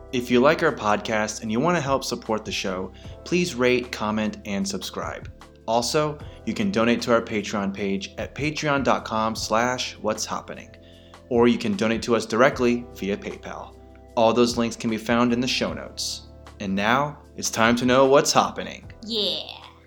If you like our podcast and you want to help support the show, please rate, comment, and subscribe. Also, you can donate to our Patreon page at patreon.com/what'shappening, or you can donate to us directly via PayPal. All those links can be found in the show notes. And now, it's time to know what's happening. Yeah.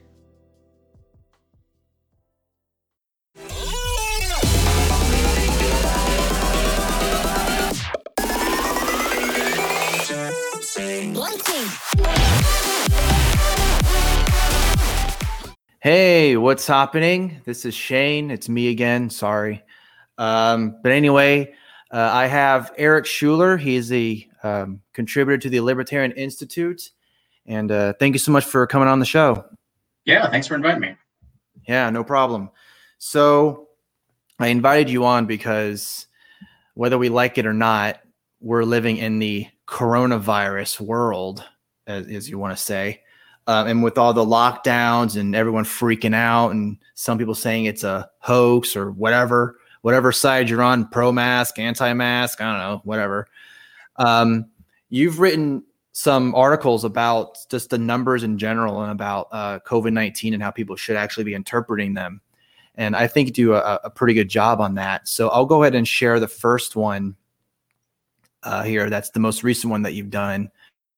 Hey, what's happening? This is Shane. It's me again. Sorry. But anyway, I have Eric Schuler. He's a contributor to the Libertarian Institute. And thank you so much for coming on the show. Yeah, thanks for inviting me. Yeah, no problem. So I invited you on because whether we like it or not, we're living in the coronavirus world, as you want to say. And with all the lockdowns and everyone freaking out and some people saying it's a hoax or whatever side you're on, pro-mask, anti-mask, I don't know, whatever. You've written some articles about just the numbers in general and about COVID-19 and how people should actually be interpreting them. And I think you do a pretty good job on that. So I'll go ahead and share the first one here. That's the most recent one that you've done.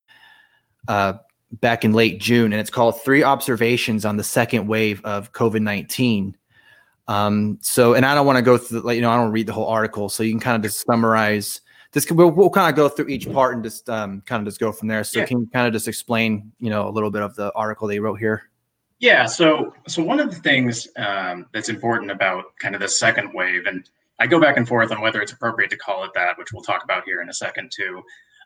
Back in late June, and it's called 3 Observations on the Second Wave of COVID-19. So, and I don't want to go through, I don't read the whole article, so you can kind of just summarize this. We'll kind of go through each part and just kind of just go from there. So Can you kind of just explain, a little bit of the article they wrote here? Yeah. So one of the things that's important about kind of the second wave, and I go back and forth on whether it's appropriate to call it that, which we'll talk about here in a second too.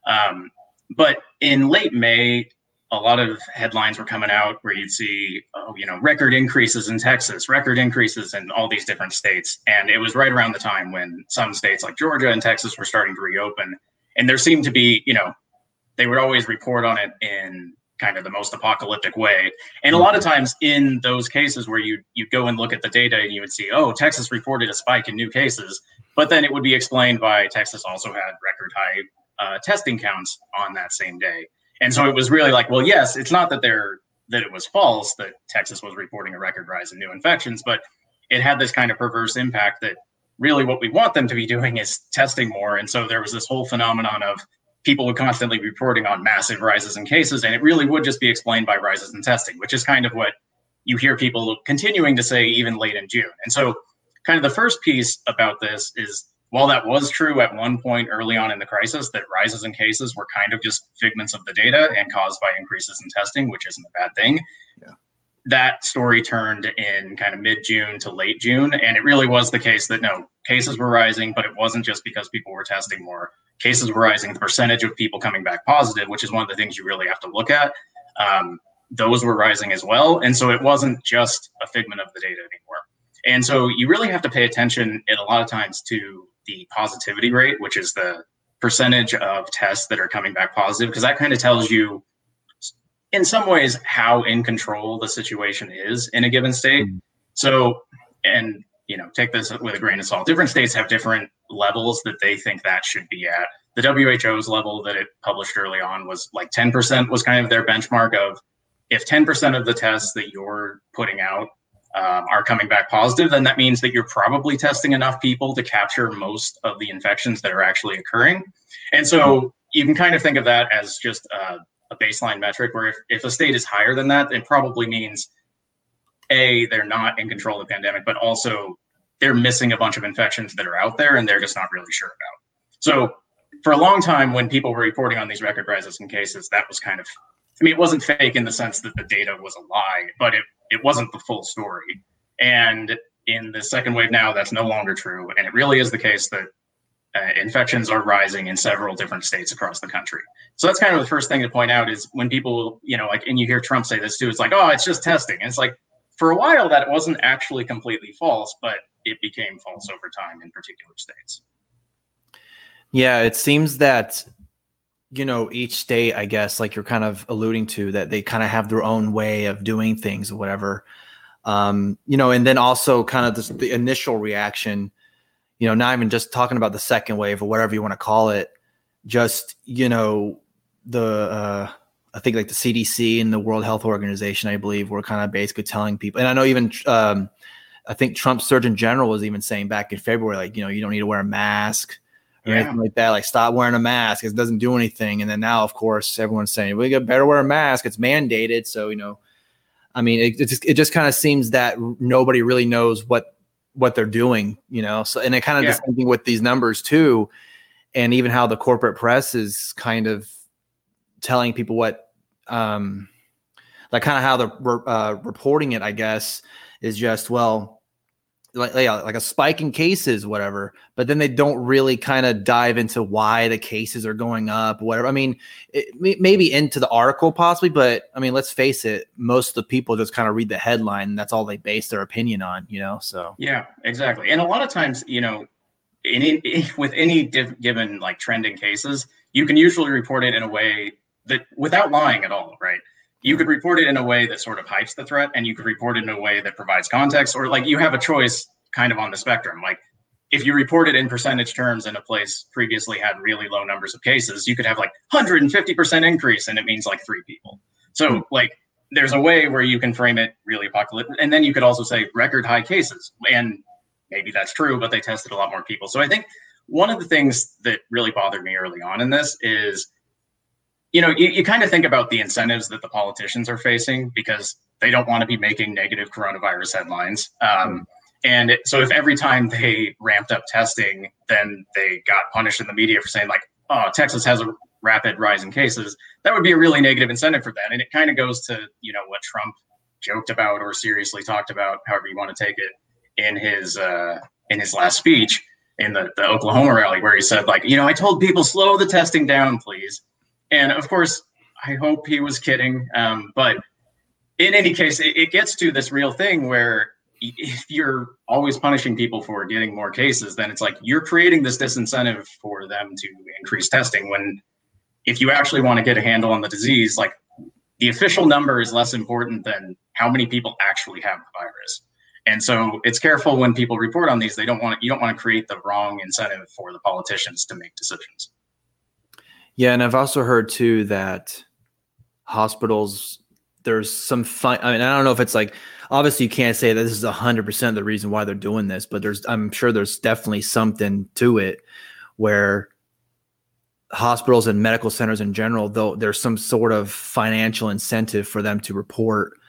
But in late May, a lot of headlines were coming out where you'd see, record increases in Texas, record increases in all these different states. And it was right around the time when some states like Georgia and Texas were starting to reopen. And there seemed to be, they would always report on it in kind of the most apocalyptic way. And a lot of times in those cases where you go and look at the data and you would see, oh, Texas reported a spike in new cases, but then it would be explained by Texas also had record high testing counts on that same day. And so it was really like, well, yes, it's not that it was false that Texas was reporting a record rise in new infections, but it had this kind of perverse impact that really what we want them to be doing is testing more. And so there was this whole phenomenon of people would constantly be reporting on massive rises in cases, and it really would just be explained by rises in testing, which is kind of what you hear people continuing to say even late in June. And so kind of the first piece about this is, while that was true at one point early on in the crisis, that rises in cases were kind of just figments of the data and caused by increases in testing, which isn't a bad thing. Yeah. That story turned in kind of mid-June to late June. And it really was the case that no, cases were rising, but it wasn't just because people were testing more. Cases were rising, the percentage of people coming back positive, which is one of the things you really have to look at. Those were rising as well. And so it wasn't just a figment of the data anymore. And so you really have to pay attention a lot of times to the positivity rate, which is the percentage of tests that are coming back positive, because that kind of tells you in some ways how in control the situation is in a given state. So, and take this with a grain of salt. Different states have different levels that they think that should be at. The WHO's level that it published early on was like 10% was kind of their benchmark of, if 10% of the tests that you're putting out are coming back positive, then that means that you're probably testing enough people to capture most of the infections that are actually occurring. And so you can kind of think of that as just a baseline metric, where if a state is higher than that, it probably means A, they're not in control of the pandemic, but also they're missing a bunch of infections that are out there and they're just not really sure about. So for a long time, when people were reporting on these record rises in cases, that was kind of, it wasn't fake in the sense that the data was a lie, but it wasn't the full story. And in the second wave now, that's no longer true. And it really is the case that infections are rising in several different states across the country. So that's kind of the first thing to point out is when people, and you hear Trump say this too, it's like, oh, it's just testing. And it's like, for a while that wasn't actually completely false, but it became false over time in particular states. Yeah, it seems that, each state, I guess, like you're kind of alluding to, that they kind of have their own way of doing things or whatever. And then also kind of the initial reaction, not even just talking about the second wave or whatever you want to call it, just, I think like the CDC and the World Health Organization, I believe, were kind of basically telling people, and I know even I think Trump's Surgeon General was even saying back in February, like, you don't need to wear a mask or anything like that. Like, stop wearing a mask. It doesn't do anything. And then now, of course, everyone's saying, we better wear a mask. It's mandated. So, I mean, it just kind of seems that nobody really knows what they're doing, So, and it kind of just thinking with these numbers too, and even how the corporate press is kind of telling people what, like kind of how they're reporting it, I guess, is just, well, like a spike in cases, whatever, but then they don't really kind of dive into why the cases are going up, whatever. I mean, maybe into the article possibly, but I mean, let's face it, most of the people just kind of read the headline and that's all they base their opinion on, so. Yeah, exactly. And a lot of times, with any given like trending cases, you can usually report it in a way that without lying at all, right? You could report it in a way that sort of hypes the threat, and you could report it in a way that provides context, or like you have a choice kind of on the spectrum. Like if you report it in percentage terms and a place previously had really low numbers of cases, you could have like 150% increase and it means like 3 people. So like there's a way where you can frame it really apocalyptic. And then you could also say record high cases, and maybe that's true, but they tested a lot more people. So I think one of the things that really bothered me early on in this is, you kind of think about the incentives that the politicians are facing because they don't want to be making negative coronavirus headlines. And so if every time they ramped up testing, then they got punished in the media for saying like, oh, Texas has a rapid rise in cases, that would be a really negative incentive for that. And it kind of goes to, what Trump joked about or seriously talked about, however you want to take it, in his last speech in the Oklahoma rally, where he said like, I told people slow the testing down, please. And of course, I hope he was kidding. But in any case, it gets to this real thing where if you're always punishing people for getting more cases, then it's like you're creating this disincentive for them to increase testing, when if you actually want to get a handle on the disease, like the official number is less important than how many people actually have the virus. And so it's careful when people report on these. You don't want to create the wrong incentive for the politicians to make decisions. Yeah, and I've also heard too that hospitals, there's some I mean, I don't know if it's like, obviously you can't say that this is 100% the reason why they're doing this, but I'm sure there's definitely something to it where hospitals and medical centers in general, though there's some sort of financial incentive for them to report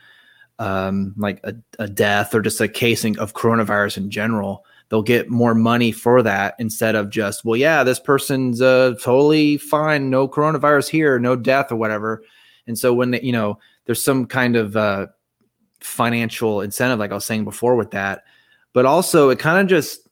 like a death or just a casing of coronavirus in general. They'll get more money for that instead of just, well, yeah, this person's totally fine, no coronavirus here, no death or whatever. And so when there's some kind of financial incentive, like I was saying before with that, but also it kind of just,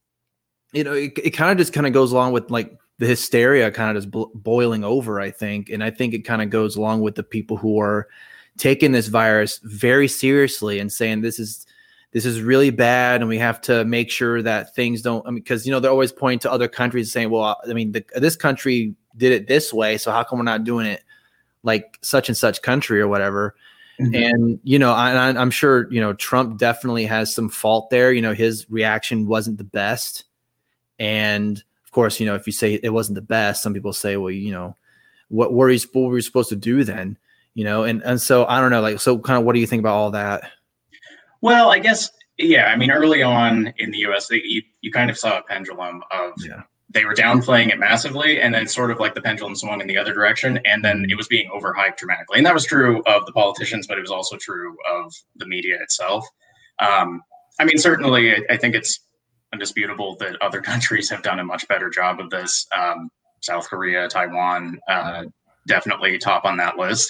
it kind of goes along with like the hysteria kind of just boiling over, I think. And I think it kind of goes along with the people who are taking this virus very seriously and saying this is really bad, and we have to make sure that things don't. I mean, because they're always pointing to other countries saying, "Well, I mean, this country did it this way, so how come we're not doing it like such and such country or whatever?" Mm-hmm. And I'm sure Trump definitely has some fault there. His reaction wasn't the best, and of course, if you say it wasn't the best, some people say, "Well, what were we supposed to do then?" And so I don't know, like, so kind of what do you think about all that? Well, I guess, yeah. I mean, early on in the U.S., you kind of saw a pendulum of they were downplaying it massively, and then sort of like the pendulum swung in the other direction, and then it was being overhyped dramatically. And that was true of the politicians, but it was also true of the media itself. I mean, certainly, I think it's undisputable that other countries have done a much better job of this. South Korea, Taiwan, definitely top on that list.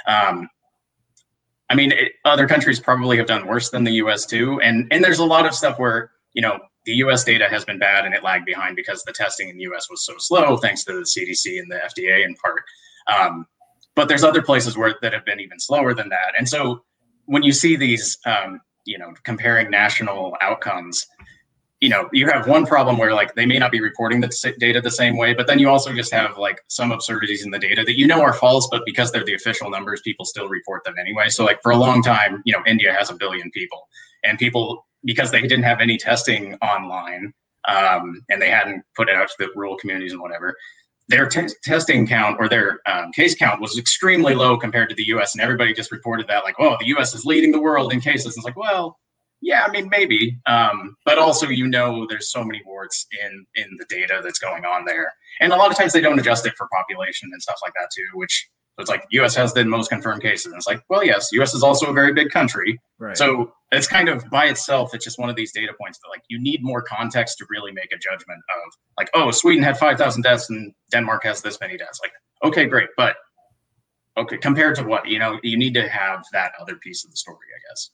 I mean, other countries probably have done worse than the U.S. too. And there's a lot of stuff where, the U.S. data has been bad and it lagged behind because the testing in the U.S. was so slow, thanks to the CDC and the FDA in part. But there's other places that have been even slower than that. And so when you see these, comparing national outcomes, you have one problem where like they may not be reporting the data the same way, but then you also just have like some absurdities in the data that are false, but because they're the official numbers, people still report them anyway. So like for a long time, India has 1 billion people, and people, because they didn't have any testing online, and they hadn't put it out to the rural communities and whatever, their testing count or their case count was extremely low compared to the US. And everybody just reported that like, oh, the US is leading the world in cases. It's like, well, yeah, I mean, maybe. But also, there's so many warts in the data that's going on there. And a lot of times they don't adjust it for population and stuff like that too, which it's like US has the most confirmed cases. And it's like, well, yes, US is also a very big country. Right. So it's kind of by itself, it's just one of these data points that like you need more context to really make a judgment of like, oh, Sweden had 5,000 deaths and Denmark has this many deaths. Like, okay, great. But okay, compared to what, you need to have that other piece of the story, I guess.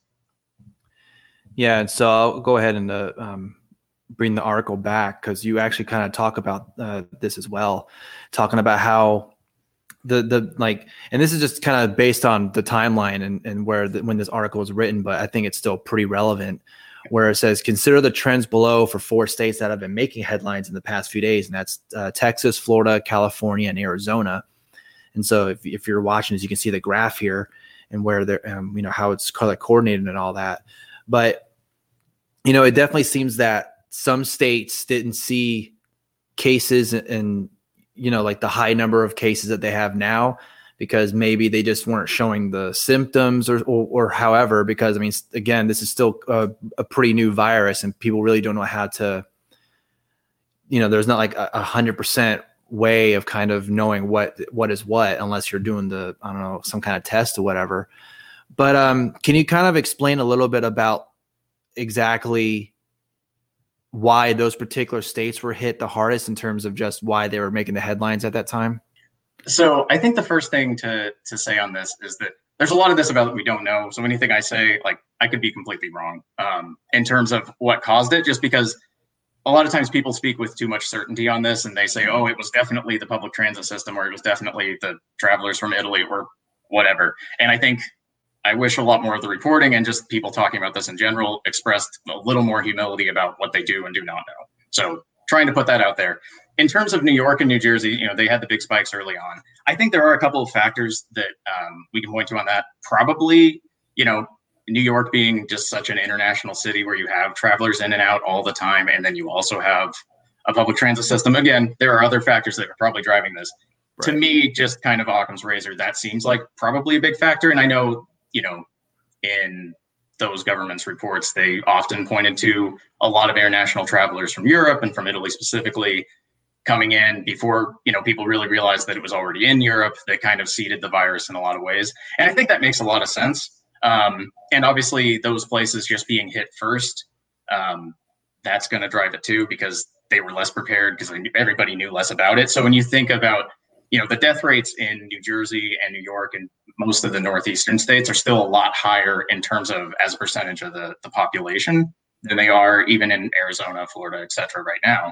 Yeah. And so I'll go ahead and bring the article back because you actually kind of talk about this as well, talking about how the like, and this is just kind of based on the timeline and where when this article was written, but I think it's still pretty relevant, where it says, consider the trends below for 4 states that have been making headlines in the past few days. And that's Texas, Florida, California, and Arizona. And so if you're watching this, you can see the graph here and where they're, how it's color coordinated and all that. But, it definitely seems that some states didn't see cases and, like the high number of cases that they have now, because maybe they just weren't showing the symptoms or however, because I mean, again, this is still a pretty new virus and people really don't know how to, there's not like 100% way of kind of knowing what is what, unless you're doing some kind of test or whatever. But can you kind of explain a little bit about exactly why those particular states were hit the hardest in terms of just why they were making the headlines at that time? So I think the first thing to say on this is that there's a lot of this about that we don't know. So anything I say, like I could be completely wrong in terms of what caused it, just because a lot of times people speak with too much certainty on this and they say, oh, it was definitely the public transit system, or it was definitely the travelers from Italy or whatever. And I think I wish a lot more of the reporting and just people talking about this in general expressed a little more humility about what they do and do not know. So trying to put that out there. In terms of New York and New Jersey, they had the big spikes early on. I think there are a couple of factors that we can point to on that. Probably, New York being just such an international city where you have travelers in and out all the time, and then you also have a public transit system. Again, there are other factors that are probably driving this. Right. To me, just kind of Occam's razor, that seems like probably a big factor. And I know, in those government's reports, they often pointed to a lot of international travelers from Europe and from Italy specifically coming in before, people really realized that it was already in Europe. They kind of seeded the virus in a lot of ways. And I think that makes a lot of sense. And obviously those places just being hit first, that's going to drive it too, because they were less prepared because everybody knew less about it. So when you think about, the death rates in New Jersey and New York and most of the northeastern states are still a lot higher in terms of as a percentage of the population than they are even in Arizona, Florida, et cetera, right now.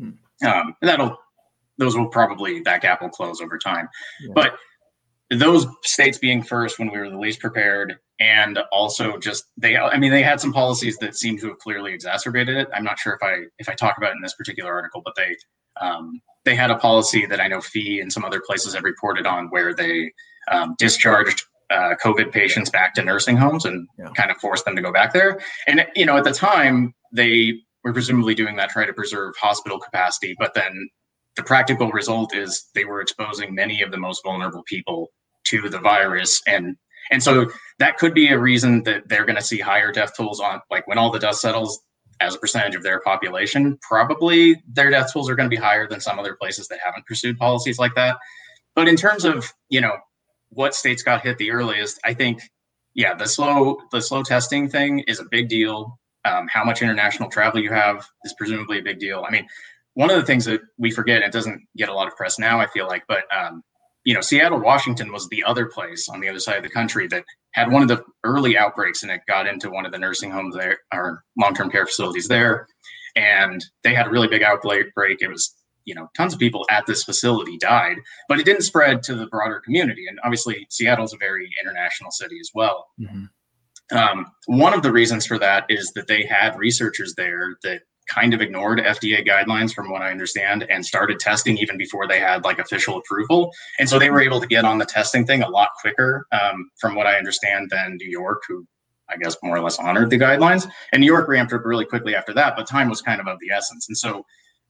And that gap will close over time. Yeah. But those states being first when we were the least prepared, and also just they had some policies that seem to have clearly exacerbated it. I'm not sure if I talk about it in this particular article, but they had a policy that I know FEE and some other places have reported on where they discharged COVID patients back to nursing homes and kind of forced them to go back there. And, at the time, they were presumably doing that, trying to preserve hospital capacity. But then the practical result is they were exposing many of the most vulnerable people to the virus. And so that could be a reason that they're going to see higher death tolls on, like when all the dust settles as a percentage of their population, probably their death tolls are going to be higher than some other places that haven't pursued policies like that. But in terms of, what states got hit the earliest, I think, the slow testing thing is a big deal. How much international travel you have is presumably a big deal. I mean, one of the things that we forget, and it doesn't get a lot of press now, I feel like, but, Seattle, Washington was the other place on the other side of the country that had one of the early outbreaks, and it got into one of the nursing homes there, or long-term care facilities there. And they had a really big outbreak. It was, tons of people at this facility died, but it didn't spread to the broader community. And obviously Seattle's a very international city as well. Mm-hmm. One of the reasons for that is that they had researchers there that kind of ignored FDA guidelines, from what I understand, and started testing even before they had like official approval. And so they were able to get on the testing thing a lot quicker, from what I understand, than New York, who I guess more or less honored the guidelines. And New York ramped up really quickly after that, but time was kind of the essence. And so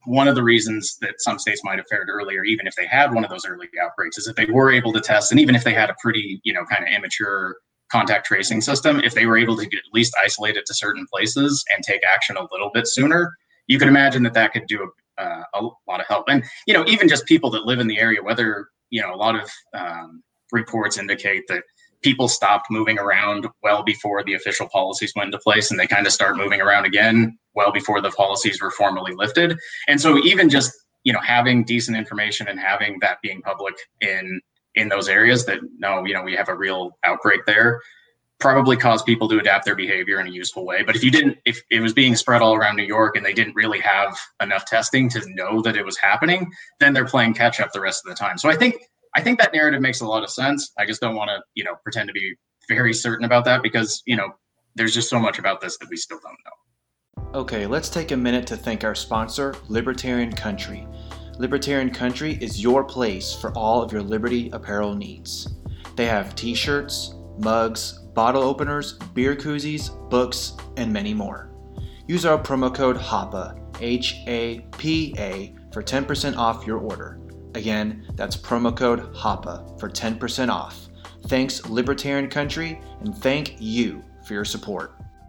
one of the reasons that some states might have fared earlier, even if they had one of those early outbreaks, is that they were able to test, and even if they had a pretty, kind of immature contact tracing system, if they were able to at least isolate it to certain places and take action a little bit sooner, you could imagine that could do a lot of help. And, even just people that live in the area, whether, a lot of reports indicate that people stopped moving around well before the official policies went into place, and they kind of start moving around again well before the policies were formally lifted. And so even just, having decent information and having that being public in those areas that, no, we have a real outbreak there, probably caused people to adapt their behavior in a useful way. But if it was being spread all around New York and they didn't really have enough testing to know that it was happening, then they're playing catch up the rest of the time. So I think that narrative makes a lot of sense. I just don't want to, pretend to be very certain about that because, there's just so much about this that we still don't know. Okay, let's take a minute to thank our sponsor, Libertarian Country. Libertarian Country is your place for all of your Liberty apparel needs. They have t-shirts, mugs, bottle openers, beer koozies, books, and many more. Use our promo code HAPA, H-A-P-A, for 10% off your order. Again, that's promo code HAPA for 10% off. Thanks, Libertarian Country, and thank you for your support.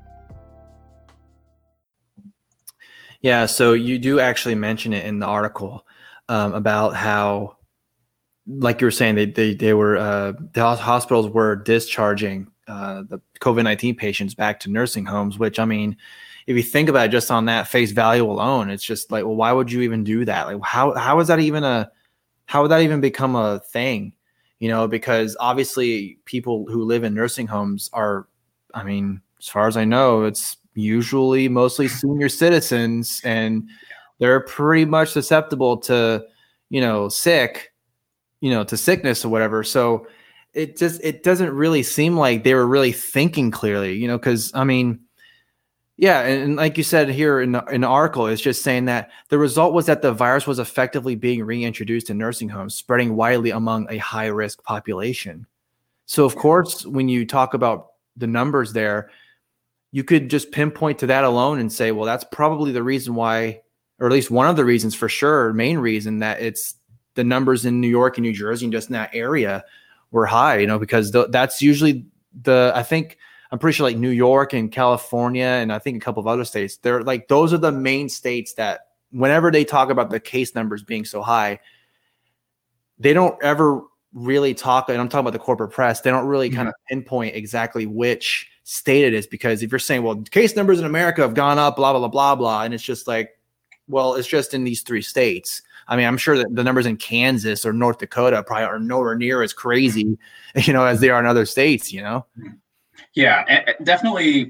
Yeah, so you do actually mention it in the article about how, like you were saying, they were the hospitals were discharging the COVID-19 patients back to nursing homes. Which, I mean, if you think about it, just on that face value alone, it's just like, well, why would you even do that? Like, how is that even how would that even become a thing? Because obviously people who live in nursing homes are, I mean, as far as I know, it's usually mostly senior citizens, and they're pretty much susceptible to, to sickness or whatever. So it doesn't really seem like they were really thinking clearly, because I mean, yeah. And like you said here in the article, it's just saying that the result was that the virus was effectively being reintroduced in nursing homes, spreading widely among a high risk population. So of course, when you talk about the numbers there, you could just pinpoint to that alone and say, well, that's probably the reason why, or at least one of the reasons for sure, main reason that it's the numbers in New York and New Jersey and just in that area were high, because that's usually I'm pretty sure like New York and California and I think a couple of other states, they're like, those are the main states that whenever they talk about the case numbers being so high, they don't ever really talk, and I'm talking about the corporate press, they don't really kind of pinpoint exactly which state it is, because if you're saying, well, case numbers in America have gone up, blah, blah, blah, blah, blah, and it's just like, well, it's just in these 3 states. I mean, I'm sure that the numbers in Kansas or North Dakota probably are nowhere near as crazy, as they are in other states, Yeah, definitely,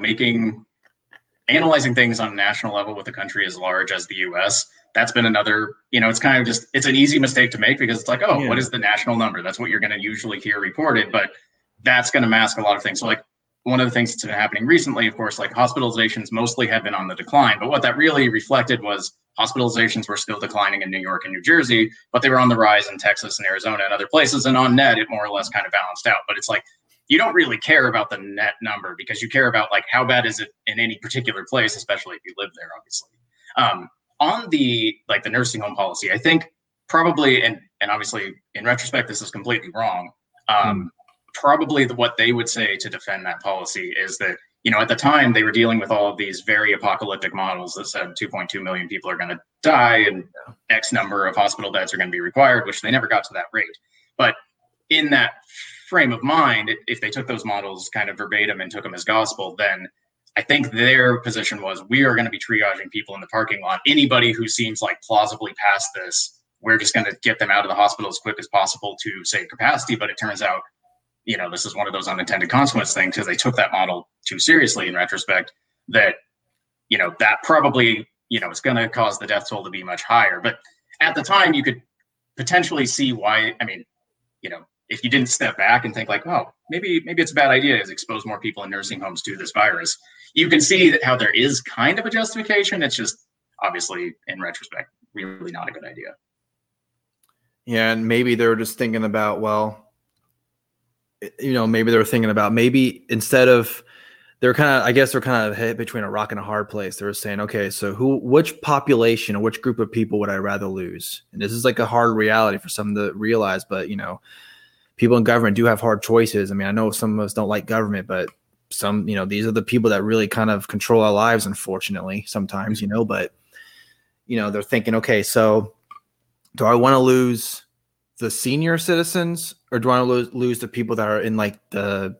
analyzing things on a national level with a country as large as the US, that's been another, it's kind of just, it's an easy mistake to make because it's like, oh, what is the national number? That's what you're going to usually hear reported, but that's going to mask a lot of things. So like one of the things that's been happening recently, of course, like hospitalizations mostly have been on the decline, but what that really reflected was hospitalizations were still declining in New York and New Jersey, but they were on the rise in Texas and Arizona and other places. And on net, it more or less kind of balanced out. But it's like, you don't really care about the net number because you care about like how bad is it in any particular place, especially if you live there, obviously. On the nursing home policy, I think probably, and obviously in retrospect, this is completely wrong. Probably what they would say to defend that policy is that, at the time they were dealing with all of these very apocalyptic models that said 2.2 million people are going to die and X number of hospital beds are going to be required, which they never got to that rate. But in that frame of mind, if they took those models kind of verbatim and took them as gospel, then I think their position was, we are going to be triaging people in the parking lot. Anybody who seems like plausibly past this, we're just going to get them out of the hospital as quick as possible to save capacity. But it turns out, this is one of those unintended consequence things because they took that model too seriously in retrospect, that, that probably, it's going to cause the death toll to be much higher. But at the time, you could potentially see why, I mean, if you didn't step back and think like, oh, maybe it's a bad idea to expose more people in nursing homes to this virus, you can see that how there is kind of a justification. It's just obviously in retrospect, really not a good idea. Yeah. And maybe they were just thinking about, well, maybe they were thinking about maybe instead of they're kind of, I guess they're kind of hit between a rock and a hard place. They were saying, okay, so which population or which group of people would I rather lose? And this is like a hard reality for some to realize, but people in government do have hard choices. I mean, I know some of us don't like government, but some, these are the people that really kind of control our lives, unfortunately, sometimes, but, they're thinking, okay, so do I want to lose the senior citizens or do I want to lose the people that are in like the,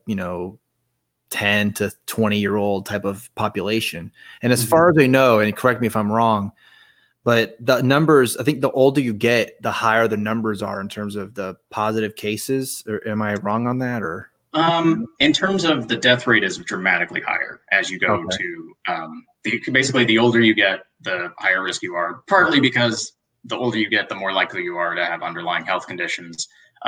10 to 20-year-old type of population? And as far as I know, and correct me if I'm wrong, but the numbers, I think the older you get, the higher the numbers are in terms of the positive cases. Or am I wrong on that? Or in terms of the death rate is dramatically higher as you go to basically the older you get, the higher risk you are, partly because the older you get, the more likely you are to have underlying health conditions.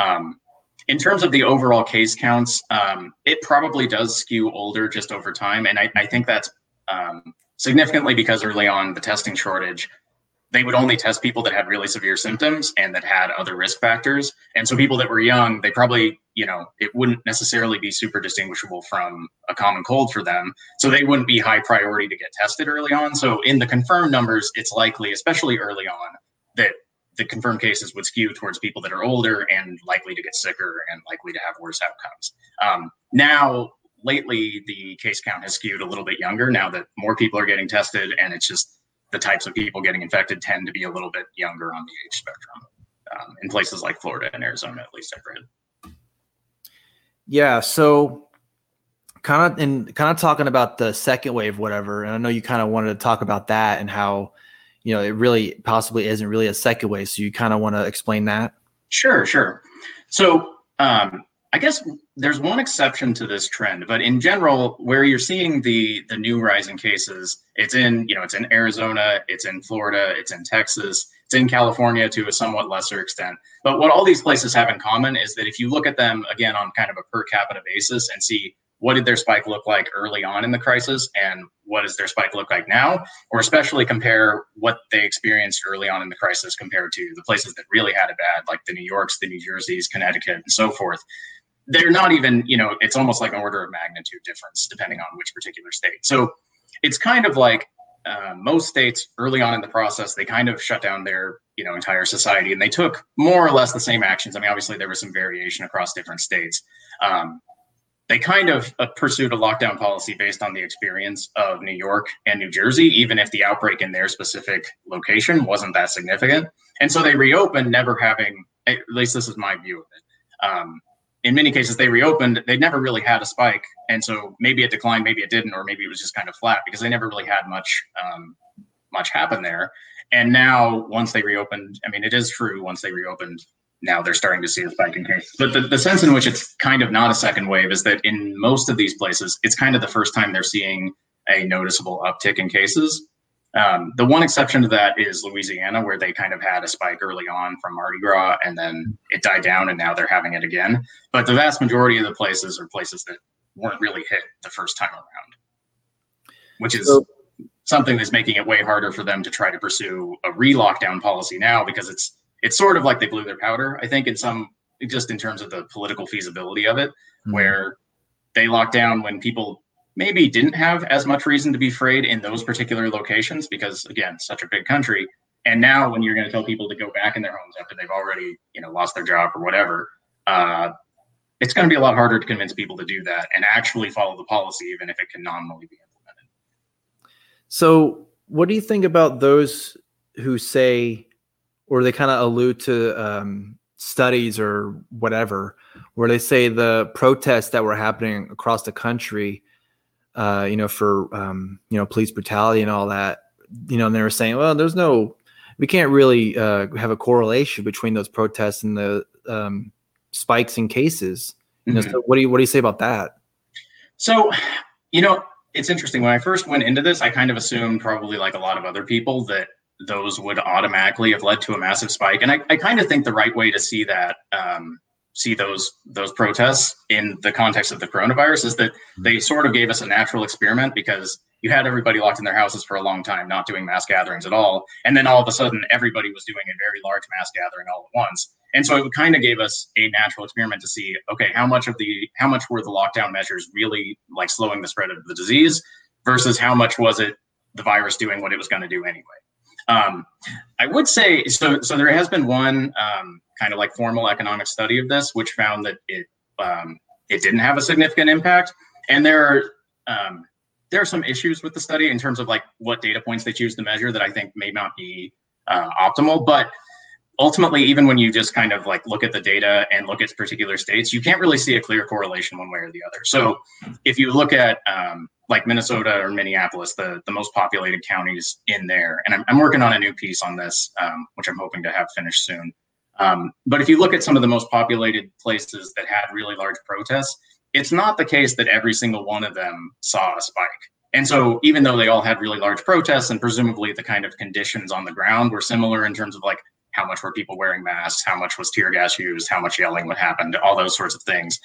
In terms of the overall case counts, it probably does skew older just over time. And I think that's significantly because early on, the testing shortage, they would only test people that had really severe symptoms and that had other risk factors. And so people that were young, they probably, it wouldn't necessarily be super distinguishable from a common cold for them. So they wouldn't be high priority to get tested early on. So in the confirmed numbers, it's likely, especially early on, that the confirmed cases would skew towards people that are older and likely to get sicker and likely to have worse outcomes. Now, lately, the case count has skewed a little bit younger now that more people are getting tested, and it's just the types of people getting infected tend to be a little bit younger on the age spectrum in places like Florida and Arizona, at least I've read. Yeah. So kind of talking about the second wave, whatever. And I know you kind of wanted to talk about that and how, it really possibly isn't really a second wave. So you kind of want to explain that? Sure. So I guess there's one exception to this trend, but in general, where you're seeing the new rising cases, it's in Arizona, it's in Florida, it's in Texas, it's in California to a somewhat lesser extent. But what all these places have in common is that if you look at them again on kind of a per capita basis and see what did their spike look like early on in the crisis and what does their spike look like now, or especially compare what they experienced early on in the crisis compared to the places that really had it bad, like the New Yorks, the New Jerseys, Connecticut, and so forth. They're not even, it's almost like an order of magnitude difference depending on which particular state. So it's kind of like most states early on in the process, they kind of shut down their, entire society, and they took more or less the same actions. I mean, obviously there was some variation across different states. They kind of pursued a lockdown policy based on the experience of New York and New Jersey, even if the outbreak in their specific location wasn't that significant. And so they reopened, never having, at least this is my view of it. In many cases, they reopened, they never really had a spike. And so maybe it declined, maybe it didn't, or maybe it was just kind of flat because they never really had much happen there. And now once they reopened, I mean, it is true, once they reopened, now they're starting to see a spike in cases. But the sense in which it's kind of not a second wave is that in most of these places, it's kind of the first time they're seeing a noticeable uptick in cases. The one exception to that is Louisiana, where they kind of had a spike early on from Mardi Gras, and then it died down, and now they're having it again. But the vast majority of the places are places that weren't really hit the first time around, which is something that's making it way harder for them to try to pursue a re-lockdown policy now, because it's sort of like they blew their powder, I think, just in terms of the political feasibility of it, where they locked down when people maybe didn't have as much reason to be afraid in those particular locations because, again, such a big country. And now when you're going to tell people to go back in their homes after they've already, lost their job or whatever, it's going to be a lot harder to convince people to do that and actually follow the policy, even if it can nominally be implemented. So what do you think about those who say, or they kind of allude to studies or whatever, where they say the protests that were happening across the country, for, police brutality and all that, and they were saying, well, we can't really have a correlation between those protests and the spikes in cases. So what do you say about that? So, it's interesting. When I first went into this, I kind of assumed, probably like a lot of other people, that those would automatically have led to a massive spike. And I kind of think the right way to see that, see those protests in the context of the coronavirus is that they sort of gave us a natural experiment, because you had everybody locked in their houses for a long time, not doing mass gatherings at all. And then all of a sudden, everybody was doing a very large mass gathering all at once. And so it kind of gave us a natural experiment to see, okay, how much were the lockdown measures really like slowing the spread of the disease versus how much was it the virus doing what it was going to do anyway. I would say, so there has been one kind of like formal economic study of this, which found that it didn't have a significant impact. And there are some issues with the study in terms of like what data points they choose to measure that I think may not be optimal. But ultimately, even when you just kind of like look at the data and look at particular states, you can't really see a clear correlation one way or the other. So if you look at like Minnesota or Minneapolis, the most populated counties in there, and I'm working on a new piece on this, which I'm hoping to have finished soon. But if you look at some of the most populated places that had really large protests, it's not the case that every single one of them saw a spike. And so even though they all had really large protests and presumably the kind of conditions on the ground were similar in terms of like how much were people wearing masks, how much was tear gas used, how much yelling would happen, all those sorts of things.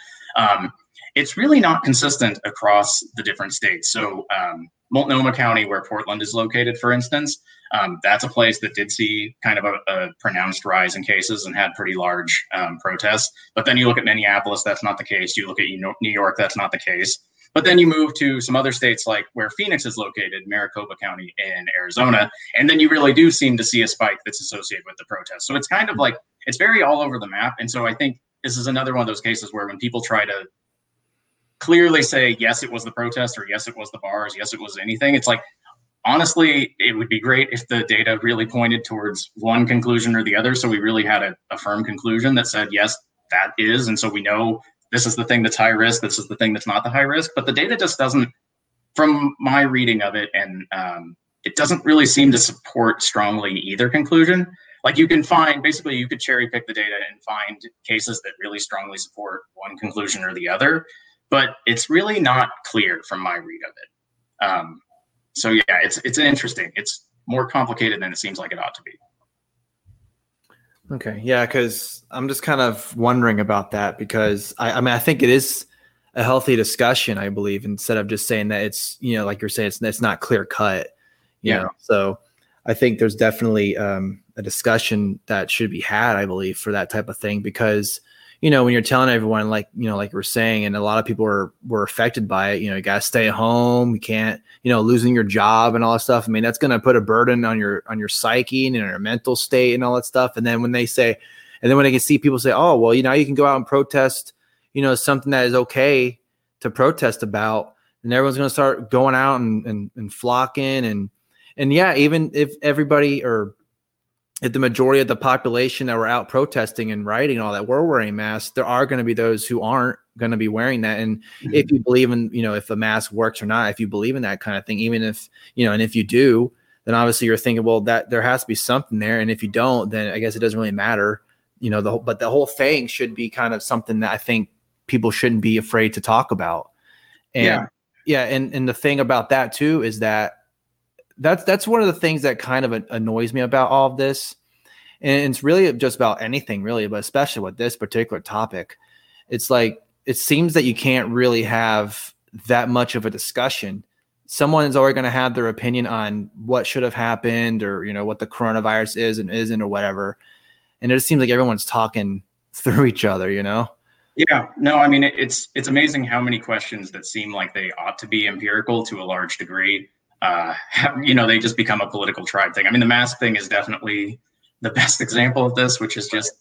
It's really not consistent across the different states. So Multnomah County, where Portland is located, for instance, that's a place that did see kind of a pronounced rise in cases and had pretty large protests. But then you look at Minneapolis, that's not the case. You look at New York, that's not the case. But then you move to some other states like where Phoenix is located, Maricopa County in Arizona, and then you really do seem to see a spike that's associated with the protest. So it's kind of like, it's very all over the map. And so I think this is another one of those cases where when people try to clearly say, yes, it was the protest, or yes, it was the bars, yes, it was anything, it's like, honestly, it would be great if the data really pointed towards one conclusion or the other. So we really had a firm conclusion that said, yes, that is. And so we know this is the thing that's high risk, this is the thing that's not the high risk. But the data just doesn't, from my reading of it, and it doesn't really seem to support strongly either conclusion. Like you can find, basically you could cherry pick the data and find cases that really strongly support one conclusion or the other, but it's really not clear from my read of it. So yeah, it's interesting. It's more complicated than it seems like it ought to be. Okay. Yeah. Cause I'm just kind of wondering about that because I mean, I think it is a healthy discussion, I believe, instead of just saying that it's, like you're saying, it's not clear cut, you know? So I think there's definitely a discussion that should be had, I believe, for that type of thing, because, when you're telling everyone, like you were saying, and a lot of people were affected by it, you got to stay home. You can't, losing your job and all that stuff. I mean, that's going to put a burden on your psyche and your mental state and all that stuff. And then when they can see people say, oh, well, you can go out and protest, something that is okay to protest about, and everyone's going to start going out and flocking. And yeah, even if everybody, or if the majority of the population that were out protesting and rioting and all that were wearing masks, there are going to be those who aren't going to be wearing that. And if you believe in, if a mask works or not, if you believe in that kind of thing, even if, and if you do, then obviously you're thinking, well, that there has to be something there. And if you don't, then I guess it doesn't really matter, but the whole thing should be kind of something that I think people shouldn't be afraid to talk about. And and the thing about that too, is that's one of the things that kind of annoys me about all of this. And it's really just about anything really, but especially with this particular topic, it's like, it seems that you can't really have that much of a discussion. Someone is always going to have their opinion on what should have happened, or, what the coronavirus is and isn't, or whatever. And it just seems like everyone's talking through each other, Yeah, no, I mean, it's amazing how many questions that seem like they ought to be empirical to a large degree, they just become a political tribe thing. I mean, the mask thing is definitely the best example of this, which is just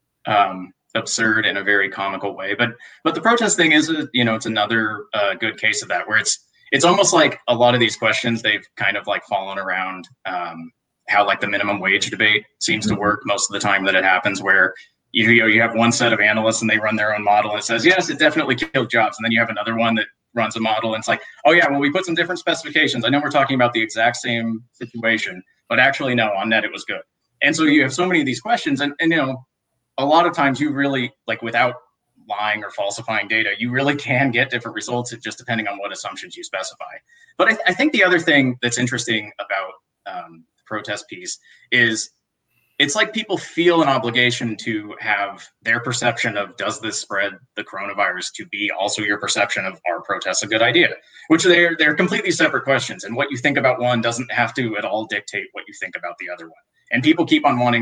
absurd in a very comical way. But the protest thing is, it's another good case of that, where it's almost like a lot of these questions, they've kind of like fallen around how like the minimum wage debate seems to work most of the time that it happens, where you have one set of analysts and they run their own model and it says, yes, it definitely killed jobs. And then you have another one that runs a model and it's like, oh yeah, well, we put some different specifications. I know we're talking about the exact same situation, but actually no, on net it was good. And so you have so many of these questions, and a lot of times you really, like, without lying or falsifying data, you really can get different results just depending on what assumptions you specify. But I think the other thing that's interesting about the protest piece is it's like people feel an obligation to have their perception of, does this spread the coronavirus, to be also your perception of, are protests a good idea? Which they're completely separate questions. And what you think about one doesn't have to at all dictate what you think about the other one. And people keep on wanting to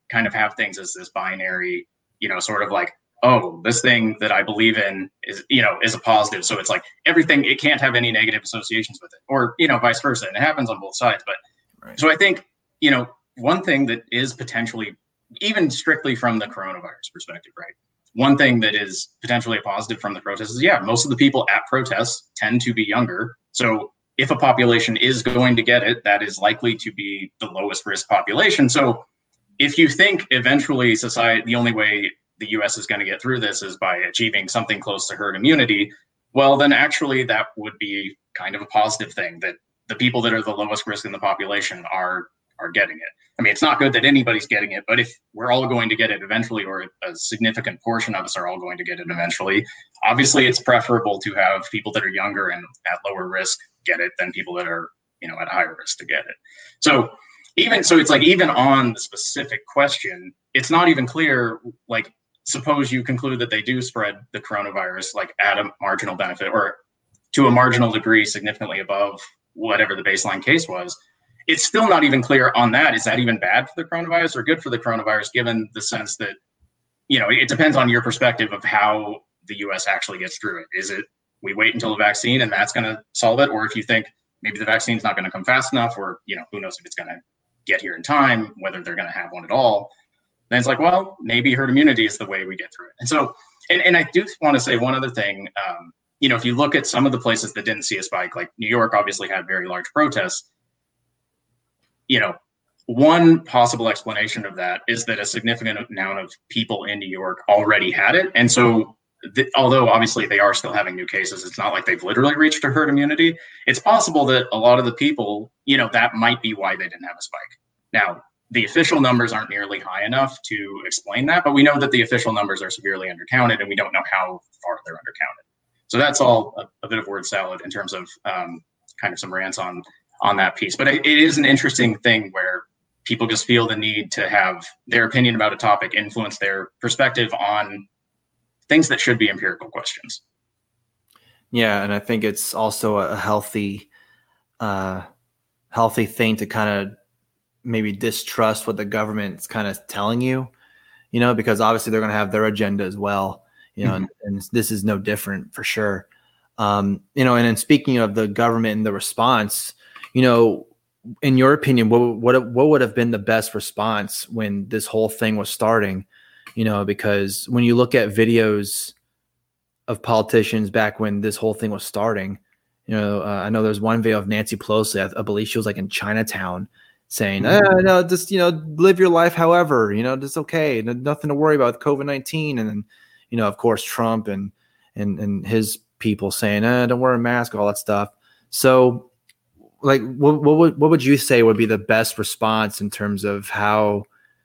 kind of have things as this binary, sort of like, oh, this thing that I believe in is, is a positive. So it's like everything, it can't have any negative associations with it, or, vice versa. And it happens on both sides. But right. So I think, one thing that is potentially, even strictly from the coronavirus perspective, right? One thing that is potentially a positive from the protests is, most of the people at protests tend to be younger. So if a population is going to get it, that is likely to be the lowest risk population. So if you think eventually society, the only way the US is going to get through this is by achieving something close to herd immunity, well, then actually that would be kind of a positive thing, that the people that are the lowest risk in the population are getting it. I mean, it's not good that anybody's getting it, but if we're all going to get it eventually, or a significant portion of us are all going to get it eventually, obviously it's preferable to have people that are younger and at lower risk get it than people that are, at higher risk to get it. So it's like, even on the specific question, it's not even clear, like, suppose you conclude that they do spread the coronavirus, like at a marginal benefit or to a marginal degree, significantly above whatever the baseline case was. It's still not even clear on that. Is that even bad for the coronavirus or good for the coronavirus, given the sense that, it depends on your perspective of how the US actually gets through it. Is it we wait until the vaccine and that's going to solve it? Or if you think maybe the vaccine's not going to come fast enough, or, who knows if it's going to get here in time, whether they're going to have one at all, then it's like, well, maybe herd immunity is the way we get through it. And so, and I do want to say one other thing. If you look at some of the places that didn't see a spike, like New York obviously had very large protests. One possible explanation of that is that a significant amount of people in New York already had it. And so, although obviously they are still having new cases, it's not like they've literally reached a herd immunity. It's possible that a lot of the people, that might be why they didn't have a spike. Now, the official numbers aren't nearly high enough to explain that, but we know that the official numbers are severely undercounted, and we don't know how far they're undercounted. So that's all a bit of word salad in terms of kind of some rants on that piece. But it is an interesting thing where people just feel the need to have their opinion about a topic influence their perspective on things that should be empirical questions. Yeah, and I think it's also a healthy thing to kind of maybe distrust what the government's kind of telling you, because obviously they're going to have their agenda as well, and this is no different for sure. And then speaking of the government and the response, in your opinion, what would have been the best response when this whole thing was starting? Because when you look at videos of politicians back when this whole thing was starting, I know there's one video of Nancy Pelosi, I believe she was like in Chinatown, saying, no, just, live your life however, it's okay. Nothing to worry about with COVID-19. And then, of course, Trump and his people saying, don't wear a mask, all that stuff. So, like, what would you say would be the best response in terms of how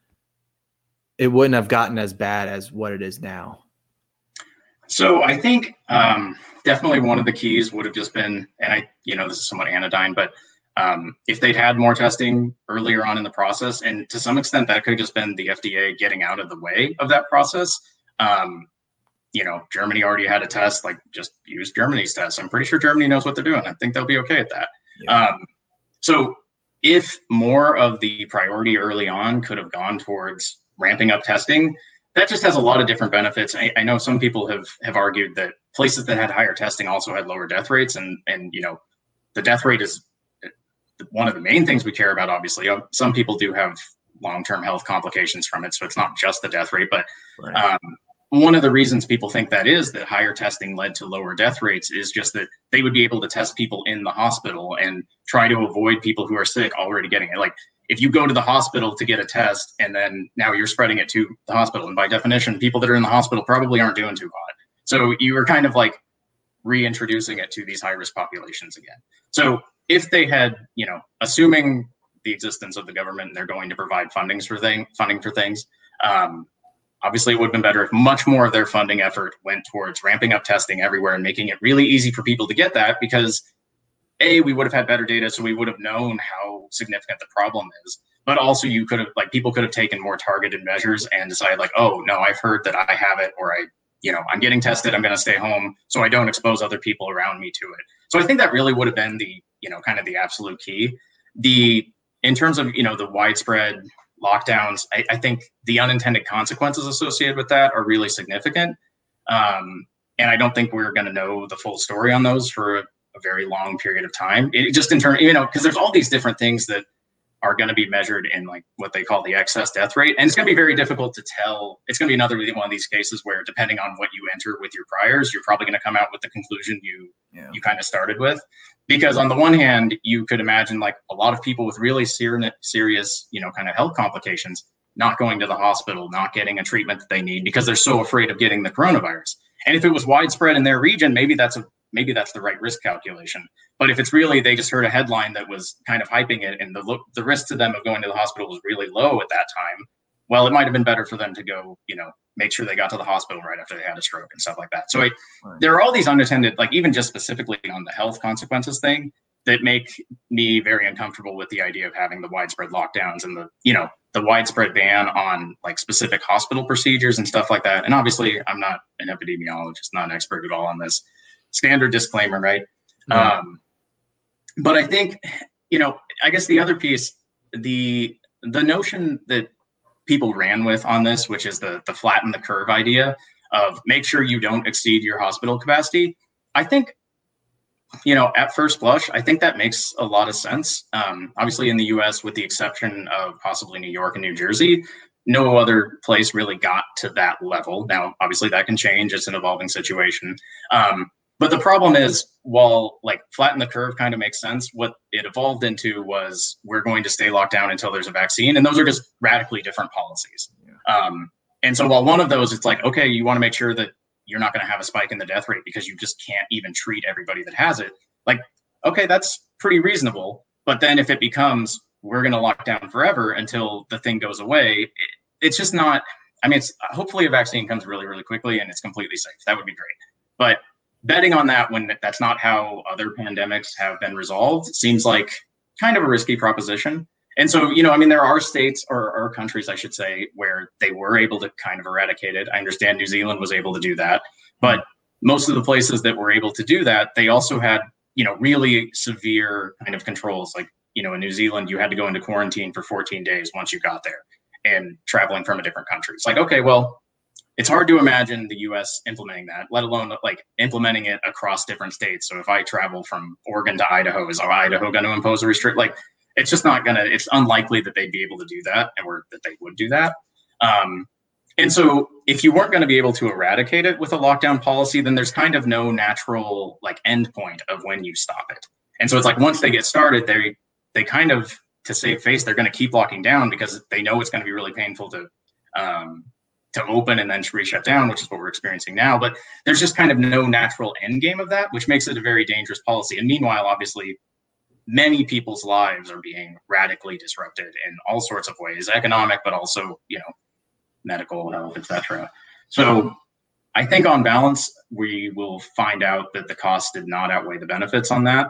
it wouldn't have gotten as bad as what it is now? So I think definitely one of the keys would have just been, and this is somewhat anodyne, but if they'd had more testing earlier on in the process, and to some extent that could have just been the FDA getting out of the way of that process. Germany already had a test, like just use Germany's test. I'm pretty sure Germany knows what they're doing. I think they'll be okay at that. Yeah. So if more of the priority early on could have gone towards ramping up testing, that just has a lot of different benefits. I know some people have argued that places that had higher testing also had lower death rates, and the death rate is one of the main things we care about, obviously. Some people do have long-term health complications from it, so it's not just the death rate, but right. One of the reasons people think that higher testing led to lower death rates is just that they would be able to test people in the hospital and try to avoid people who are sick already getting it. Like, if you go to the hospital to get a test and then now you're spreading it to the hospital, and by definition, people that are in the hospital probably aren't doing too hot. So you were kind of like reintroducing it to these high-risk populations again. So if they had, assuming the existence of the government and they're going to provide funding for things, obviously it would have been better if much more of their funding effort went towards ramping up testing everywhere and making it really easy for people to get that, because we would have had better data, so we would have known how significant the problem is. But also people could have taken more targeted measures and decided like, oh no, I've heard that I have it, or I'm getting tested, I'm going to stay home so I don't expose other people around me to it. So I think that really would have been the, kind of the absolute key. In terms of, the widespread lockdowns, I think the unintended consequences associated with that are really significant. And I don't think we're going to know the full story on those for a very long period of time. It just in turn, because there's all these different things that are going to be measured in like what they call the excess death rate. And it's going to be very difficult to tell. It's going to be another one of these cases where depending on what you enter with your priors, you're probably going to come out with the conclusion you kind of started with. Because on the one hand, you could imagine like a lot of people with really serious, kind of health complications, not going to the hospital, not getting a treatment that they need because they're so afraid of getting the coronavirus. And if it was widespread in their region, maybe that's the right risk calculation. But if it's really, they just heard a headline that was kind of hyping it and the risk to them of going to the hospital was really low at that time, well, it might have been better for them to go, make sure they got to the hospital right after they had a stroke and stuff like that. So there are all these unintended, like even just specifically on the health consequences thing, that make me very uncomfortable with the idea of having the widespread lockdowns and the widespread ban on like specific hospital procedures and stuff like that. And obviously I'm not an epidemiologist, not an expert at all on this. Standard disclaimer, right? But I think, I guess the other piece, the notion that people ran with on this, which is the flatten the curve idea of make sure you don't exceed your hospital capacity. I think, at first blush, I think that makes a lot of sense. Obviously in the US, with the exception of possibly New York and New Jersey, no other place really got to that level. Now, obviously that can change. It's an evolving situation. But the problem is, while like flatten the curve kind of makes sense, what it evolved into was we're going to stay locked down until there's a vaccine. And those are just radically different policies. And so while one of those, it's like, okay, you want to make sure that you're not going to have a spike in the death rate because you just can't even treat everybody that has it. Like, okay, that's pretty reasonable. But then if it becomes, we're going to lock down forever until the thing goes away, it's just not, it's hopefully a vaccine comes really, really quickly and it's completely safe. That would be great. But betting on that when that's not how other pandemics have been resolved seems like kind of a risky proposition. And so, there are states or countries, I should say, where they were able to kind of eradicate it. I understand New Zealand was able to do that. But most of the places that were able to do that, they also had, really severe kind of controls. Like, in New Zealand, you had to go into quarantine for 14 days once you got there and traveling from a different country. It's like, okay, well, it's hard to imagine the US implementing that, let alone like implementing it across different states. So if I travel from Oregon to Idaho, is Idaho going to impose a restrict? Like, it's just not going to, it's unlikely that they'd be able to do that or that they would do that. And so if you weren't going to be able to eradicate it with a lockdown policy, then there's kind of no natural like end point of when you stop it. And so it's like, once they get started, they kind of, to save face, they're going to keep locking down because they know it's going to be really painful to open and then re-shut down, which is what we're experiencing now. But there's just kind of no natural end game of that, which makes it a very dangerous policy. And meanwhile, obviously, many people's lives are being radically disrupted in all sorts of ways, economic, but also, medical, health, etc. So I think on balance, we will find out that the costs did not outweigh the benefits on that.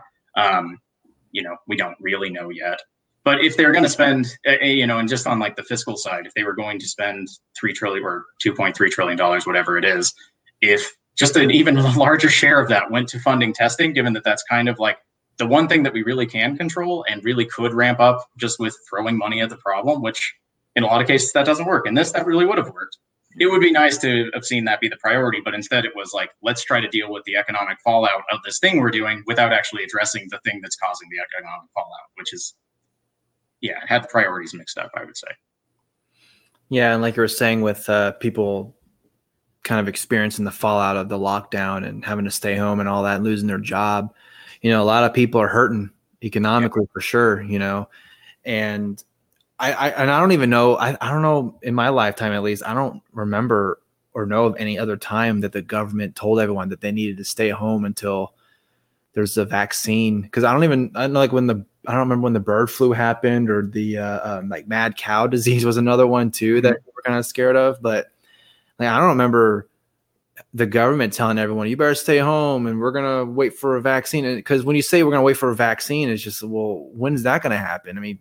We don't really know yet. But if they're going to spend, and just on like the fiscal side, if they were going to spend $3 trillion or $2.3 trillion, whatever it is, if just an even larger share of that went to funding testing, given that that's kind of like the one thing that we really can control and really could ramp up just with throwing money at the problem, which in a lot of cases that doesn't work. And that really would have worked. It would be nice to have seen that be the priority, but instead it was like, let's try to deal with the economic fallout of this thing we're doing without actually addressing the thing that's causing the economic fallout, which is, had the priorities mixed up, I would say. Yeah, and like you were saying with people kind of experiencing the fallout of the lockdown and having to stay home and all that, and losing their job, a lot of people are hurting economically for sure, and I don't even know, I don't know, in my lifetime at least, I don't remember or know of any other time that the government told everyone that they needed to stay home until there's a vaccine. Because I don't remember when the bird flu happened, or the like mad cow disease was another one too that we're kind of scared of. But like, I don't remember the government telling everyone, you better stay home and we're going to wait for a vaccine. Because when you say we're going to wait for a vaccine, it's just, well, when's that going to happen? I mean,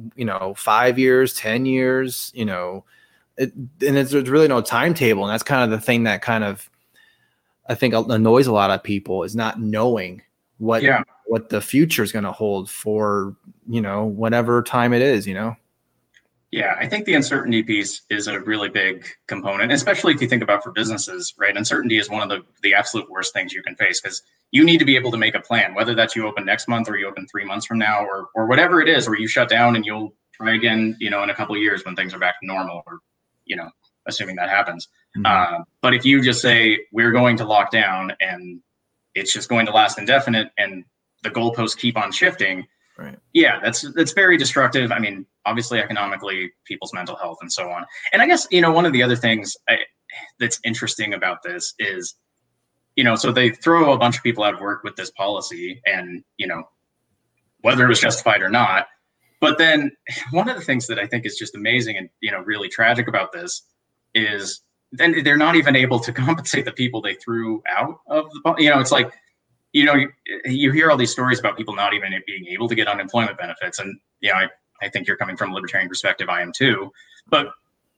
5 years, 10 years, and there's really no timetable. And that's kind of the thing that kind of, I think, annoys a lot of people, is not knowing what the future is going to hold for, whatever time it is, Yeah, I think the uncertainty piece is a really big component, especially if you think about for businesses, right? Uncertainty is one of the absolute worst things you can face because you need to be able to make a plan, whether that's you open next month or you open 3 months from now or whatever it is, or you shut down and you'll try again, in a couple of years when things are back to normal or, assuming that happens. But if you just say, we're going to lock down and it's just going to last indefinite and the goalposts keep on shifting, right? Yeah, that's very destructive. I mean, obviously economically, people's mental health and so on. And I guess, one of the other things that's interesting about this is, so they throw a bunch of people out of work with this policy and, whether it was justified or not. But then one of the things that I think is just amazing and, really tragic about this is then they're not even able to compensate the people they threw out of the, it's like, you hear all these stories about people not even being able to get unemployment benefits. And, I think you're coming from a libertarian perspective. I am too. But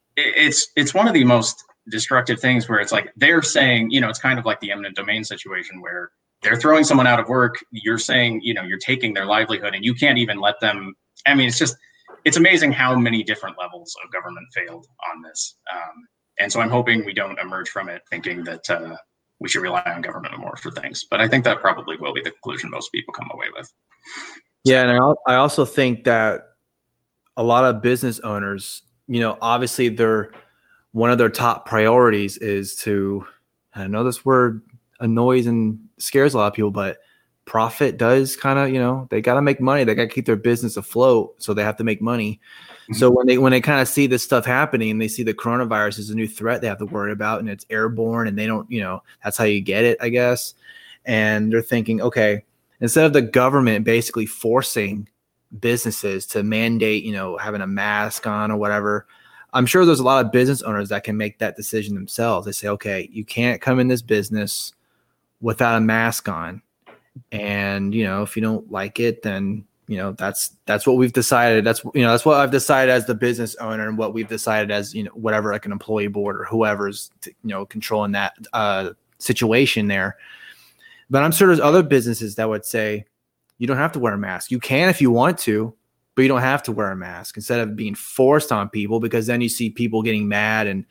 it's one of the most destructive things where it's like they're saying, it's kind of like the eminent domain situation where they're throwing someone out of work. You're saying, you're taking their livelihood and you can't even let them. I mean, it's amazing how many different levels of government failed on this. And so I'm hoping we don't emerge from it thinking that we should rely on government more for things. But I think that probably will be the conclusion most people come away with. Yeah, and I also think that a lot of business owners, obviously one of their top priorities is to, I know this word annoys and scares a lot of people, but profit does kind of, they got to make money. They got to keep their business afloat. So they have to make money. Mm-hmm. So when they kind of see this stuff happening, they see the coronavirus is a new threat they have to worry about and it's airborne and they don't, that's how you get it, I guess. And they're thinking, okay, instead of the government basically forcing businesses to mandate, having a mask on or whatever, I'm sure there's a lot of business owners that can make that decision themselves. They say, okay, you can't come in this business without a mask on. And, if you don't like it, then, that's what we've decided. That's what I've decided as the business owner and what we've decided as, whatever, like an employee board or whoever's, controlling that situation there. But I'm sure there's other businesses that would say, you don't have to wear a mask. You can if you want to, but you don't have to wear a mask instead of being forced on people, because then you see people getting mad. And,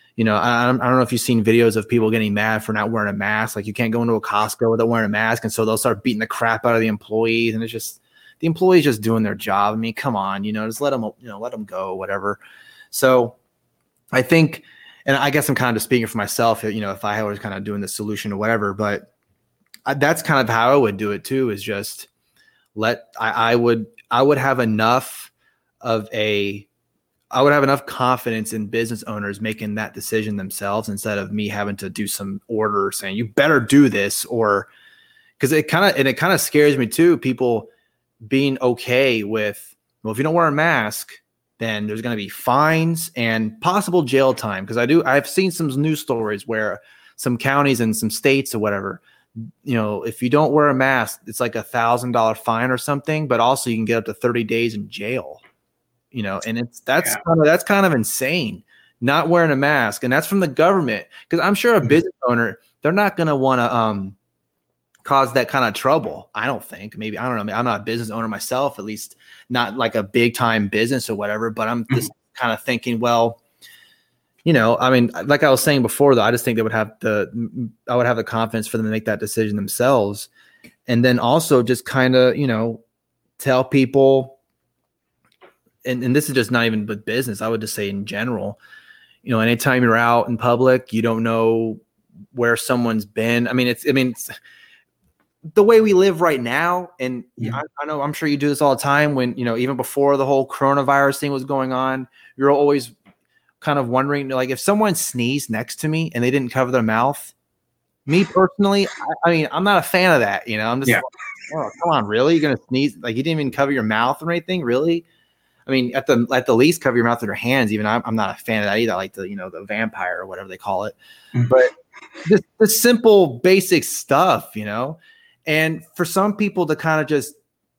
I don't know if you've seen videos of people getting mad for not wearing a mask. Like you can't go into a Costco without wearing a mask. And so they'll start beating the crap out of the employees. And it's just, the employees just doing their job. I mean, come on, just let them go, whatever. So I think, and I guess I'm kind of just speaking for myself, if I was kind of doing the solution or whatever, but that's kind of how I would do it too, is just I would have enough confidence in business owners making that decision themselves instead of me having to do some order saying you better do this, or because it kind of scares me too, people being okay with, well, if you don't wear a mask, then there's going to be fines and possible jail time. Because I've seen some news stories where some counties and some states or whatever, if you don't wear a mask, it's like $1,000 fine or something, but also you can get up to 30 days in jail, and that's kind of insane, not wearing a mask. And that's from the government. Cause I'm sure a business owner, they're not going to want to, cause that kind of trouble. I don't think. Maybe, I don't know. I'm not a business owner myself, at least not like a big time business or whatever, but I'm just kind of thinking, well, I mean, like I was saying before, though, I just think I would have the confidence for them to make that decision themselves. And then also just kind of, tell people, and this is just not even with business, I would just say in general, anytime you're out in public, you don't know where someone's been. I mean, it's the way we live right now. And I know, I'm sure you do this all the time when, even before the whole coronavirus thing was going on, you're always kind of wondering, like, if someone sneezed next to me and they didn't cover their mouth, me personally, I mean, I'm not a fan of that. I'm just like, oh, come on, really? You're going to sneeze? Like, you didn't even cover your mouth or anything, really? I mean, at the least, cover your mouth with your hands. Even I'm not a fan of that either. I like the vampire or whatever they call it. But the simple, basic stuff, and for some people to kind of just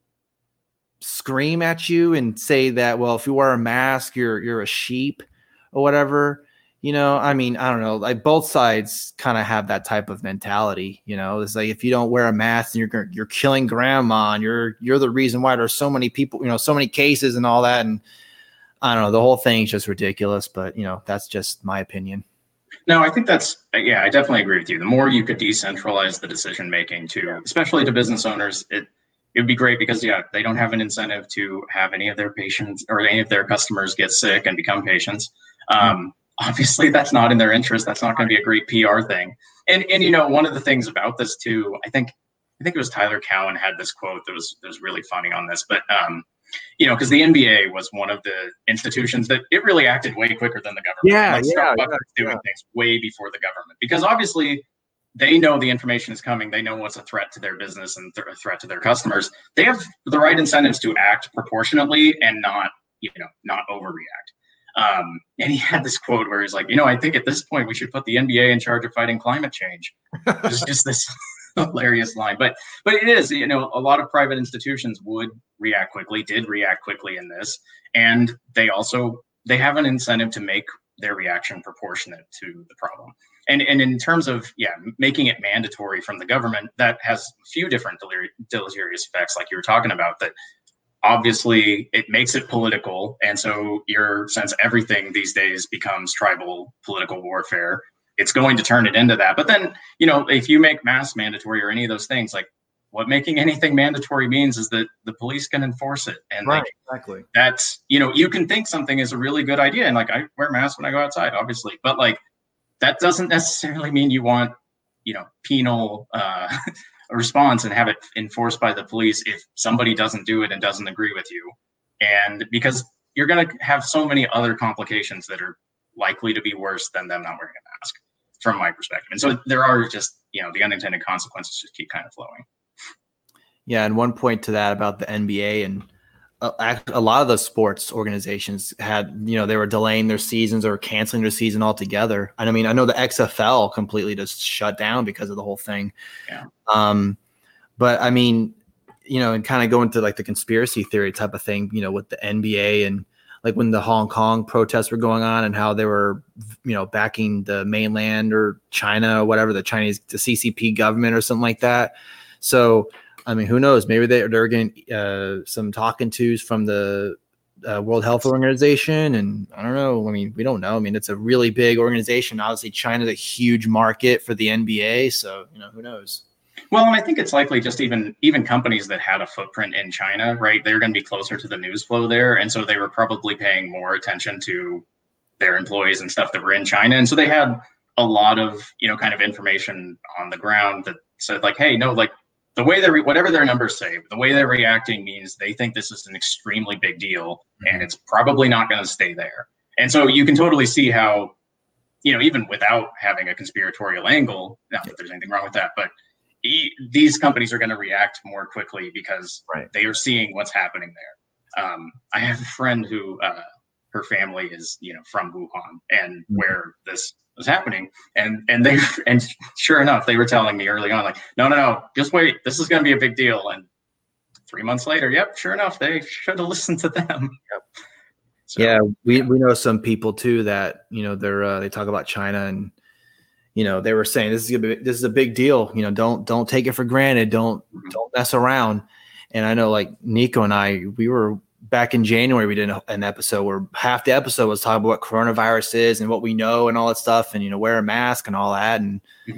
scream at you and say that, well, if you wear a mask, you're a sheep or whatever, I mean, I don't know, like both sides kind of have that type of mentality, it's like, if you don't wear a mask, and you're killing grandma and you're the reason why there's so many people, so many cases and all that. And I don't know. The whole thing's just ridiculous, but that's just my opinion. No, I think I definitely agree with you. The more you could decentralize the decision making especially to business owners, it would be great because they don't have an incentive to have any of their patients or any of their customers get sick and become patients. Obviously that's not in their interest. That's not going to be a great PR thing. And one of the things about this too, I think it was Tyler Cowen had this quote that was really funny on this, but because the NBA was one of the institutions that it really acted way quicker than the government. Starbucks doing things way before the government, because obviously they know the information is coming. They know what's a threat to their business and a threat to their customers. They have the right incentives to act proportionately and not overreact. And he had this quote where he's like, I think at this point we should put the NBA in charge of fighting climate change. It's just this hilarious line, but it is, a lot of private institutions did react quickly in this, and they have an incentive to make their reaction proportionate to the problem. And in terms of making it mandatory from the government, that has a few different deleterious effects, like you were talking about. That obviously it makes it political, and so since everything these days becomes tribal political warfare, it's going to turn it into that. But then, if you make masks mandatory or any of those things, like what making anything mandatory means is that the police can enforce it. And exactly. That's, you can think something is a really good idea. And I wear masks when I go outside, obviously, but that doesn't necessarily mean you want, penal response and have it enforced by the police if somebody doesn't do it and doesn't agree with you. And because you're going to have so many other complications that are likely to be worse than them not wearing a mask, from my perspective. And so there are just, the unintended consequences just keep kind of flowing. Yeah. And one point to that about the NBA and a lot of the sports organizations had, they were delaying their seasons or canceling their season altogether. And I know the XFL completely just shut down because of the whole thing. Yeah. But and kind of go into the conspiracy theory type of thing, with the NBA and when the Hong Kong protests were going on and how they were, backing the mainland or China or whatever, the CCP government or something like that. So, who knows? Maybe they're getting some talking tos from the World Health Organization, and I don't know. We don't know. It's a really big organization. Obviously, China's a huge market for the NBA, so who knows? Well, and I think it's likely just even companies that had a footprint in China, right? They're going to be closer to the news flow there, and so they were probably paying more attention to their employees and stuff that were in China, and so they had a lot of kind of information on the ground that said hey, no, the way whatever their numbers say, the way they're reacting means they think this is an extremely big deal, and it's probably not going to stay there. And so you can totally see how, even without having a conspiratorial angle, not that there's anything wrong with that, but these companies are going to react more quickly because they are seeing what's happening there. I have a friend who her family is, from Wuhan, and where this was happening, and sure enough, they were telling me early on, no, just wait, this is going to be a big deal. And 3 months later, sure enough, they should have listened to them. Yep. So, yeah, we know some people too that they talk about China, and they were saying this is a big deal. Don't take it for granted. Don't mess around. And I know Nico and I, we were back in January, we did an episode where half the episode was talking about what coronavirus is and what we know and all that stuff, and wear a mask and all that. And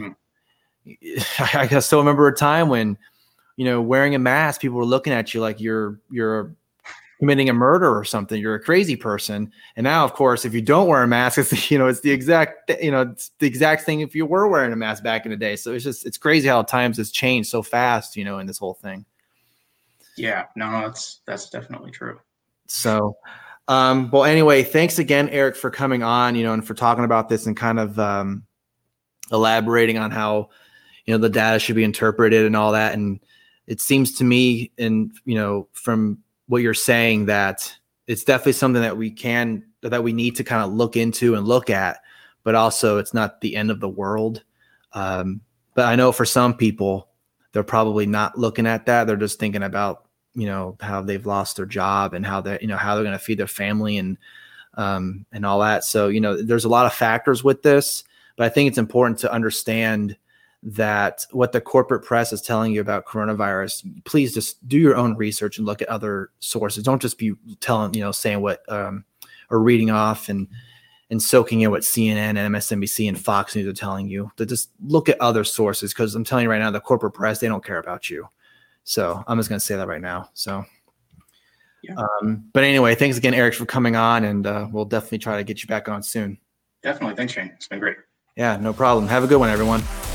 I still remember a time when wearing a mask, people were looking at you like you're committing a murder or something. You're a crazy person. And now, of course, if you don't wear a mask, it's it's the exact thing if you were wearing a mask back in the day. So it's crazy how times has changed so fast, in this whole thing. Yeah, no, that's definitely true. So, well, anyway, thanks again, Eric, for coming on, and for talking about this and kind of elaborating on how, the data should be interpreted and all that. And it seems to me, and, from what you're saying, that it's definitely something that we need to kind of look into and look at, but also it's not the end of the world. But I know for some people, they're probably not looking at that. They're just thinking about, how they've lost their job and how they're going to feed their family and all that. So, there's a lot of factors with this, but I think it's important to understand that what the corporate press is telling you about coronavirus, please just do your own research and look at other sources. Don't just be saying what or reading off and soaking in what CNN and MSNBC and Fox News are telling you. To just look at other sources, because I'm telling you right now, the corporate press, they don't care about you. So I'm just going to say that right now. So, yeah. But anyway, thanks again, Eric, for coming on, and we'll definitely try to get you back on soon. Definitely. Thanks, Shane. It's been great. Yeah, no problem. Have a good one, everyone.